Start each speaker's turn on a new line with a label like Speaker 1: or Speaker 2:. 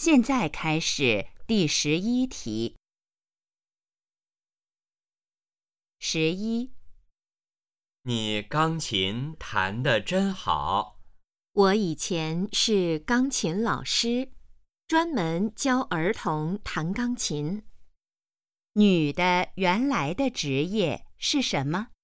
Speaker 1: 现在开始第11题。11，
Speaker 2: 你钢琴弹得真好。
Speaker 3: 我以前是钢琴老师，专门教儿童弹钢琴。
Speaker 1: 女的原来的职业是什么？